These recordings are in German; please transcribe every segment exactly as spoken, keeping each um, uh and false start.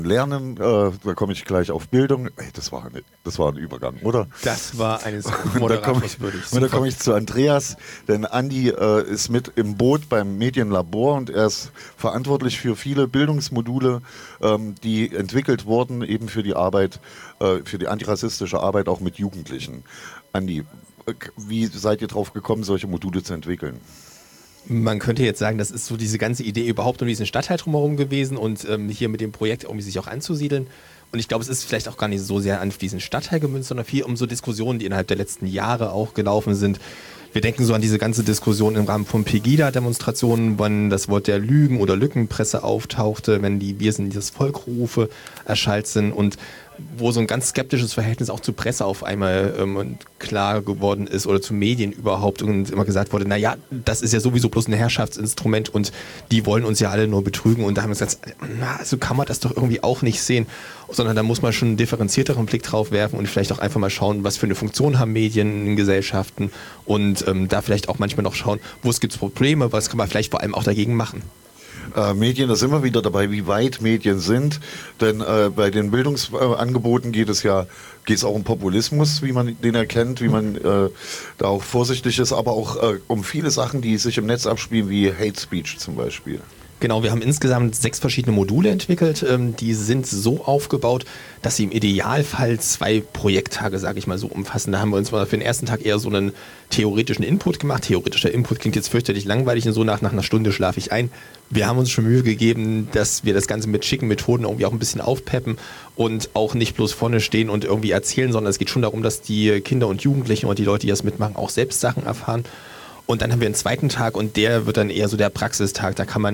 Lernen, äh, da komme ich gleich auf Bildung. Ey, das war, eine, das war ein Übergang, oder? Das war eines Und da komme ich, und da komm ich zu Andreas, denn Andi äh, ist mit im Boot beim Medienlabor und er ist verantwortlich für viele Bildungsmodule, ähm, die entwickelt wurden eben für die Arbeit, äh, für die antirassistische Arbeit auch mit Jugendlichen. Andi, äh, wie seid ihr drauf gekommen, solche Module zu entwickeln? Man könnte jetzt sagen, das ist so diese ganze Idee überhaupt um diesen Stadtteil drumherum gewesen und ähm, hier mit dem Projekt irgendwie sich auch anzusiedeln. Und ich glaube, es ist vielleicht auch gar nicht so sehr an diesen Stadtteil gemünzt, sondern viel um so Diskussionen, die innerhalb der letzten Jahre auch gelaufen sind. Wir denken so an diese ganze Diskussion im Rahmen von Pegida-Demonstrationen, wann das Wort der Lügen- oder Lückenpresse auftauchte, wenn die Wir sind das Volk-Rufe erschallt sind und wo so ein ganz skeptisches Verhältnis auch zur Presse auf einmal ähm, klar geworden ist oder zu Medien überhaupt und immer gesagt wurde, naja, das ist ja sowieso bloß ein Herrschaftsinstrument und die wollen uns ja alle nur betrügen und da haben wir gesagt, na, so kann man das doch irgendwie auch nicht sehen, sondern da muss man schon einen differenzierteren Blick drauf werfen und vielleicht auch einfach mal schauen, was für eine Funktion haben Medien in Gesellschaften und ähm, da vielleicht auch manchmal noch schauen, wo es gibt Probleme, was kann man vielleicht vor allem auch dagegen machen. Äh, Medien, da sind wir wieder dabei, wie weit Medien sind, denn äh, bei den Bildungsangeboten geht es ja geht es auch um Populismus, wie man den erkennt, wie man äh, da auch vorsichtig ist, aber auch äh, um viele Sachen, die sich im Netz abspielen, wie Hate Speech zum Beispiel. Genau, wir haben insgesamt sechs verschiedene Module entwickelt. Ähm, die sind so aufgebaut, dass sie im Idealfall zwei Projekttage, sage ich mal, so umfassen. Da haben wir uns mal für den ersten Tag eher so einen theoretischen Input gemacht. Theoretischer Input klingt jetzt fürchterlich langweilig und so nach, nach einer Stunde schlafe ich ein. Wir haben uns schon Mühe gegeben, dass wir das Ganze mit schicken Methoden irgendwie auch ein bisschen aufpeppen und auch nicht bloß vorne stehen und irgendwie erzählen, sondern es geht schon darum, dass die Kinder und Jugendlichen und die Leute, die das mitmachen, auch selbst Sachen erfahren. Und dann haben wir einen zweiten Tag und der wird dann eher so der Praxistag. Da kann man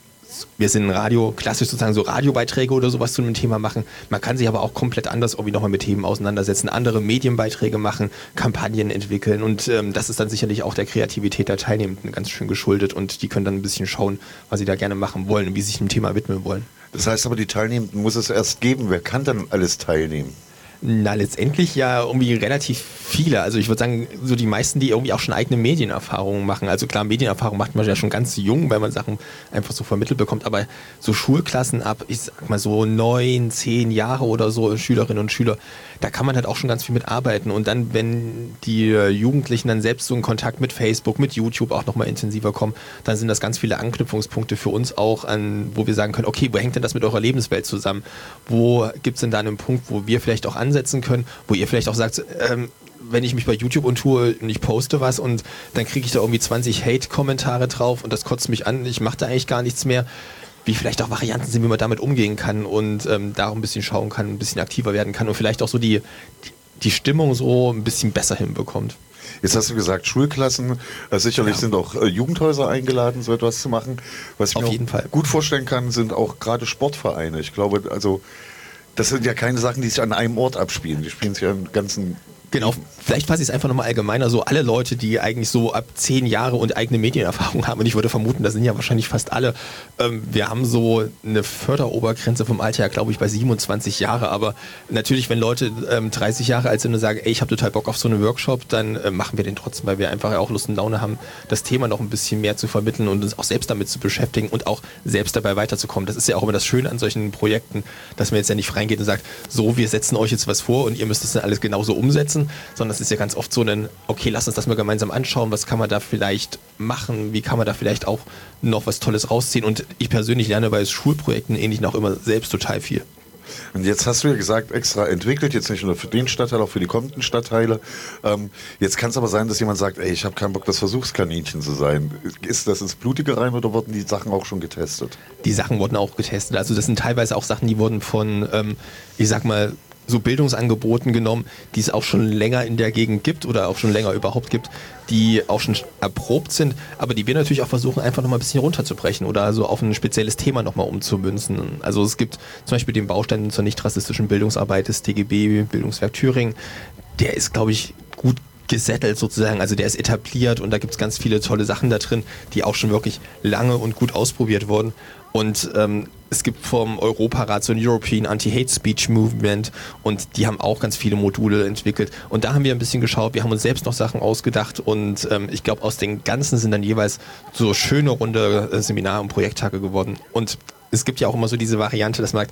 Wir sind Radio, klassisch sozusagen so Radiobeiträge oder sowas zu einem Thema machen. Man kann sich aber auch komplett anders irgendwie nochmal mit Themen auseinandersetzen, andere Medienbeiträge machen, Kampagnen entwickeln und ähm, das ist dann sicherlich auch der Kreativität der Teilnehmenden ganz schön geschuldet und die können dann ein bisschen schauen, was sie da gerne machen wollen und wie sie sich dem Thema widmen wollen. Das heißt aber, die Teilnehmenden muss es erst geben. Wer kann dann alles teilnehmen? Na, letztendlich ja irgendwie relativ viele. Also ich würde sagen, so die meisten, die irgendwie auch schon eigene Medienerfahrungen machen. Also klar, Medienerfahrung macht man ja schon ganz jung, weil man Sachen einfach so vermittelt bekommt. Aber so Schulklassen ab, ich sag mal so neun, zehn Jahre oder so, Schülerinnen und Schüler, da kann man halt auch schon ganz viel mitarbeiten. Und dann, wenn die Jugendlichen dann selbst so in Kontakt mit Facebook, mit YouTube auch nochmal intensiver kommen, dann sind das ganz viele Anknüpfungspunkte für uns auch an, wo wir sagen können, okay, wo hängt denn das mit eurer Lebenswelt zusammen? Wo gibt es denn da einen Punkt, wo wir vielleicht auch ansetzen können, wo ihr vielleicht auch sagt, ähm, wenn ich mich bei YouTube und tue und ich poste was und dann kriege ich da irgendwie zwanzig Hate-Kommentare drauf und das kotzt mich an, ich mache da eigentlich gar nichts mehr, wie vielleicht auch Varianten sind, wie man damit umgehen kann und ähm, da auch ein bisschen schauen kann, ein bisschen aktiver werden kann und vielleicht auch so die, die, die Stimmung so ein bisschen besser hinbekommt. Jetzt hast du gesagt, Schulklassen, äh, sicherlich ja. sind auch äh, Jugendhäuser eingeladen, so etwas zu machen. Was ich Auf mir jeden Fall gut vorstellen kann, sind auch gerade Sportvereine. Ich glaube, also das sind ja keine Sachen, die sich an einem Ort abspielen. Die spielen sich ja im ganzen... Genau, vielleicht fasse ich es einfach nochmal allgemeiner, so alle Leute, die eigentlich so ab zehn Jahre und eigene Medienerfahrung haben, und ich würde vermuten, das sind ja wahrscheinlich fast alle, ähm, wir haben so eine Förderobergrenze vom Alter her, glaube ich, bei siebenundzwanzig Jahre, aber natürlich, wenn Leute ähm, dreißig Jahre alt sind und sagen, ey, ich habe total Bock auf so einen Workshop, dann äh, machen wir den trotzdem, weil wir einfach auch Lust und Laune haben, das Thema noch ein bisschen mehr zu vermitteln und uns auch selbst damit zu beschäftigen und auch selbst dabei weiterzukommen. Das ist ja auch immer das Schöne an solchen Projekten, dass man jetzt ja nicht reingeht und sagt, so, wir setzen euch jetzt was vor und ihr müsst es dann alles genauso umsetzen, sondern es ist ja ganz oft so ein, okay, lass uns das mal gemeinsam anschauen, was kann man da vielleicht machen, wie kann man da vielleicht auch noch was Tolles rausziehen und ich persönlich lerne bei Schulprojekten ähnlich noch immer selbst total viel. Und jetzt hast du ja gesagt, extra entwickelt, jetzt nicht nur für den Stadtteil, auch für die kommenden Stadtteile. Ähm, jetzt kann es aber sein, dass jemand sagt, ey, ich habe keinen Bock, das Versuchskaninchen zu sein. Ist das ins Blutige rein oder wurden die Sachen auch schon getestet? Die Sachen wurden auch getestet. Also das sind teilweise auch Sachen, die wurden von, ähm, ich sag mal, so Bildungsangeboten genommen, die es auch schon länger in der Gegend gibt oder auch schon länger überhaupt gibt, die auch schon erprobt sind, aber die wir natürlich auch versuchen, einfach nochmal ein bisschen runterzubrechen oder so auf ein spezielles Thema nochmal umzumünzen. Also es gibt zum Beispiel den Baustein zur nicht-rassistischen Bildungsarbeit des T G B, Bildungswerk Thüringen, der ist, glaube ich, gut gesettelt sozusagen, also der ist etabliert und da gibt es ganz viele tolle Sachen da drin, die auch schon wirklich lange und gut ausprobiert wurden. Und ähm, es gibt vom Europarat so ein European Anti-Hate Speech Movement und die haben auch ganz viele Module entwickelt. Und da haben wir ein bisschen geschaut, wir haben uns selbst noch Sachen ausgedacht und ähm, ich glaube, aus den Ganzen sind dann jeweils so schöne runde äh, Seminar- und Projekttage geworden. Und es gibt ja auch immer so diese Variante, dass man sagt,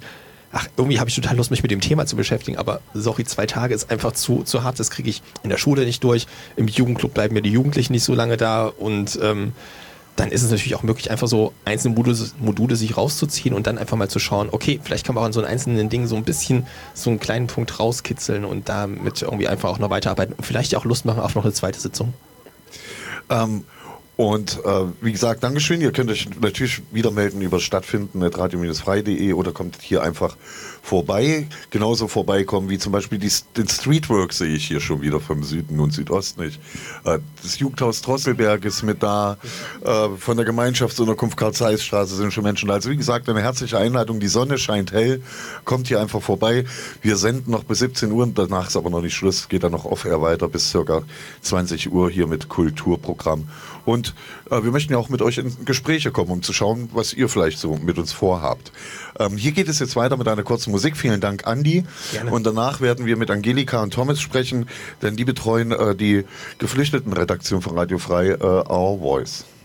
ach, irgendwie habe ich total Lust, mich mit dem Thema zu beschäftigen, aber sorry, zwei Tage ist einfach zu, zu hart, das kriege ich in der Schule nicht durch, im Jugendclub bleiben mir die Jugendlichen nicht so lange da und ähm, dann ist es natürlich auch möglich, einfach so einzelne Module, Module sich rauszuziehen und dann einfach mal zu schauen, okay, vielleicht kann man auch an so einem einzelnen Ding so ein bisschen so einen kleinen Punkt rauskitzeln und damit irgendwie einfach auch noch weiterarbeiten und vielleicht auch Lust machen auf noch eine zweite Sitzung. Ähm, Und äh, wie gesagt, Dankeschön. Ihr könnt euch natürlich wieder melden über stattfinden at radio frei punkt de oder kommt hier einfach vorbei. Genauso vorbeikommen wie zum Beispiel die, den Streetwork sehe ich hier schon wieder vom Süden und Südosten. Ich, äh, das Jugendhaus Drosselberg ist mit da. Äh, von der Gemeinschaftsunterkunft Karl-Zeiss-Straße sind schon Menschen da. Also wie gesagt, eine herzliche Einladung. Die Sonne scheint hell. Kommt hier einfach vorbei. Wir senden noch bis siebzehn Uhr. Danach ist aber noch nicht Schluss. Geht dann noch off-air weiter bis circa zwanzig Uhr hier mit Kulturprogramm. Und äh, wir möchten ja auch mit euch in Gespräche kommen, um zu schauen, was ihr vielleicht so mit uns vorhabt. Ähm, hier geht es jetzt weiter mit einer kurzen Musik. Vielen Dank, Andi. Gerne. Und danach werden wir mit Angelika und Thomas sprechen, denn die betreuen äh, die Geflüchtetenredaktion von Radio Frei, äh, Our Voice.